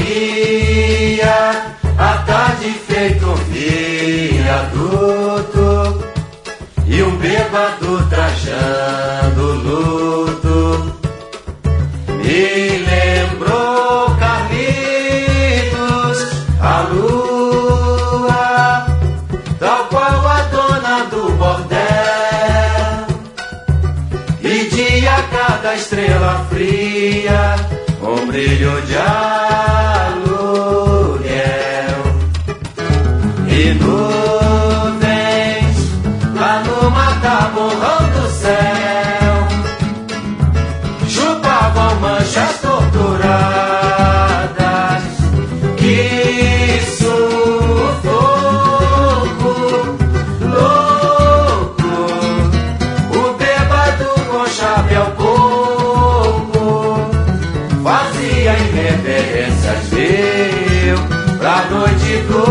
corria a tarde feito um viaduto, e um bêbado trajando luto me lembrou Carlitos, a lua, tal qual a dona do bordel, e dia cada estrela fria um brilho de aluguel, e nuvens lá no mataborrão do céu chupavam manchas torturadas. Que sufoco louco, o bêbado com chapéu coco fazia reverências, viu, pra noite do